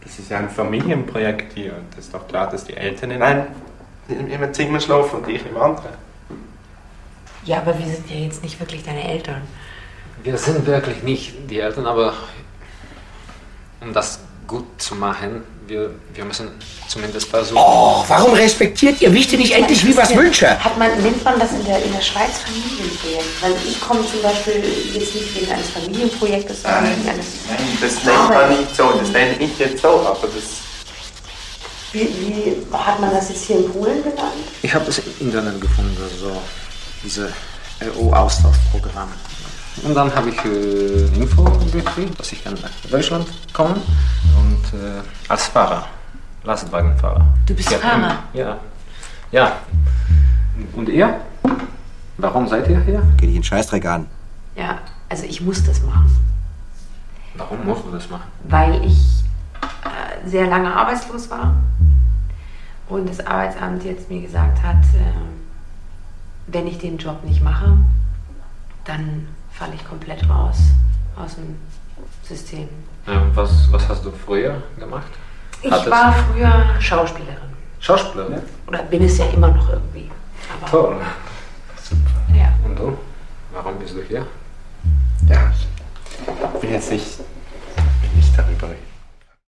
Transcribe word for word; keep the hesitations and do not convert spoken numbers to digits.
Das ist ja ein Familienprojekt hier und das ist doch klar, dass die Eltern in Nein, in einem Zimmer schlafen und ich im anderen. Ja, aber wir sind ja jetzt nicht wirklich deine Eltern. Wir sind wirklich nicht die Eltern, aber um das gut zu machen, wir, wir müssen zumindest versuchen. Oh, warum respektiert ihr Wichte nicht endlich wie was Wünsche? Hat man, nennt man das in der, in der Schweiz Familienprojekt? Weil ich komme zum Beispiel jetzt nicht wegen eines Familienprojektes, sondern wegen eines... Nein, das nennt man nicht so, das nenne ich jetzt so, aber das... Wie, wie hat man das jetzt hier in Polen genannt? Ich habe das im Internet gefunden, also diese E U-Austauschprogramm. Und dann habe ich äh, Info gekriegt, dass ich kann nach Deutschland kommen und äh, als Fahrer, Lastwagenfahrer. Du bist ja, Fahrer? Ja. Ja. Und ihr? Warum seid ihr hier? Geh dich den Scheißdreck an. Ja, also ich muss das machen. Warum musst du das machen? Weil ich äh, sehr lange arbeitslos war und das Arbeitsamt jetzt mir gesagt hat, äh, wenn ich den Job nicht mache, dann falle ich komplett raus aus dem System. Ja, was, was hast du früher gemacht? Ich Hattest war früher Schauspielerin. Schauspielerin? Oder bin es ja immer noch irgendwie. Aber Toll. ja. Und du? Warum bist du hier?